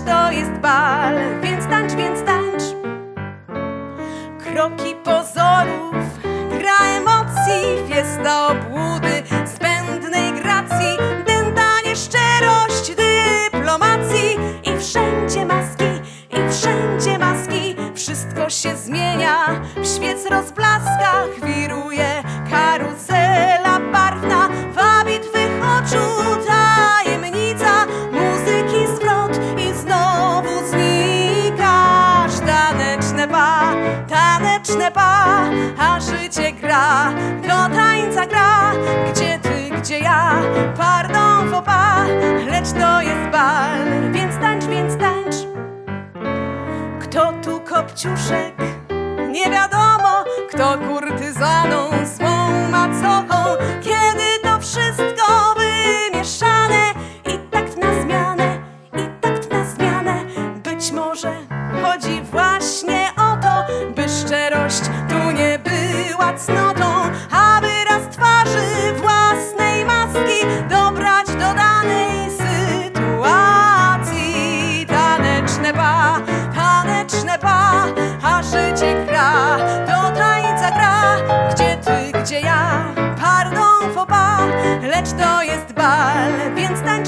to jest bal, więc tańcz, kroki pozorów, gra emocji, fiesta obłudy, zbędnej gracji, dętanie, szczerość, dyplomacji. I wszędzie maski, wszystko się zmienia, w świec rozblaskach wiruje karuzela barwna, wabi twych oczu tajemnica, muzyki zwrot i znowu znikasz. Taneczne pa, a życie gra, do tańca gra, gdzie ty, gdzie ja, pardon, faux pas, lecz to jest bal, więc tańcz. Kto tu kopciuszek? Nie wiadomo, kto kurtyzaną złą macochą, kiedy to wszystko wymieszane i takt na zmianę, być może chodzi właśnie o to, by szczerość tu nie była cnotą, a wyraz twarzy własnej maski dobrać do danej sytuacji. Taneczne pa, a życie gra, do tańca gra, gdzie ty, gdzie ja, pardon, faux pas, lecz to jest bal, więc tańcz.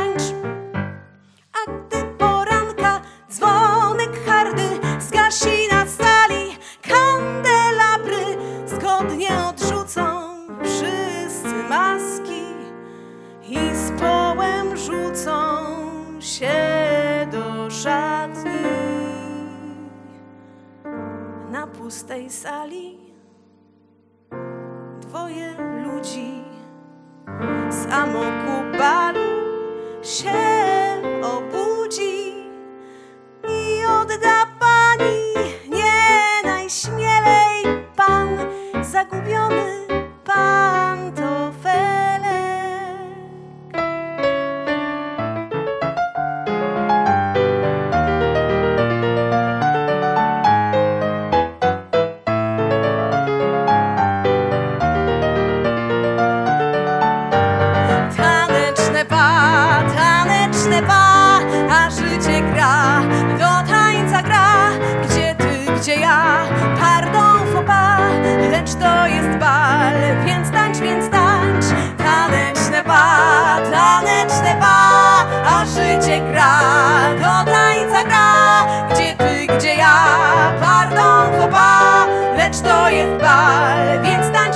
A gdy poranka dzwonek hardy zgasi na sali, kandelabry zgodnie odrzucą wszyscy maski i z połem rzucą się do szatni. Na pustej sali dwoje ludzi z amoku balu się obudzi i odda pani nie najśmielej pan zagubiony pantofelek. Taneczne pa, a życie gra, do tańca gra, gdzie ty, gdzie ja, pardon, faux pas, lecz to jest bal, więc tańcz. Taneczne pa, a życie gra, do tańca gra, gdzie ty, gdzie ja, pardon, faux pas, lecz to jest bal, więc tańcz.